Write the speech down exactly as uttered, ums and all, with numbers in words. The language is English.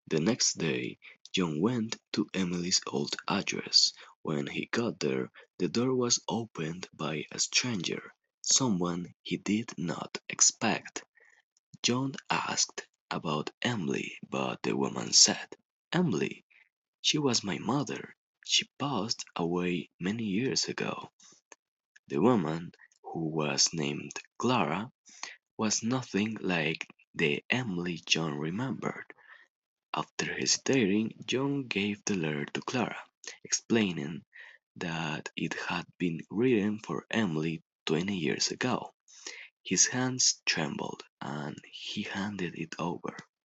The next day, John went to Emily's old address. When he got there, the door was opened by a stranger, someone he did not expect. John asked about Emily, but the woman said, "Emily, she was my mother. She passed away many years ago." The woman, who was named Clara, was nothing like the Emily John remembered. After hesitating, John gave the letter to Clara, explaining that it had been written for Emily twenty years ago. His hands trembled, and he handed it over.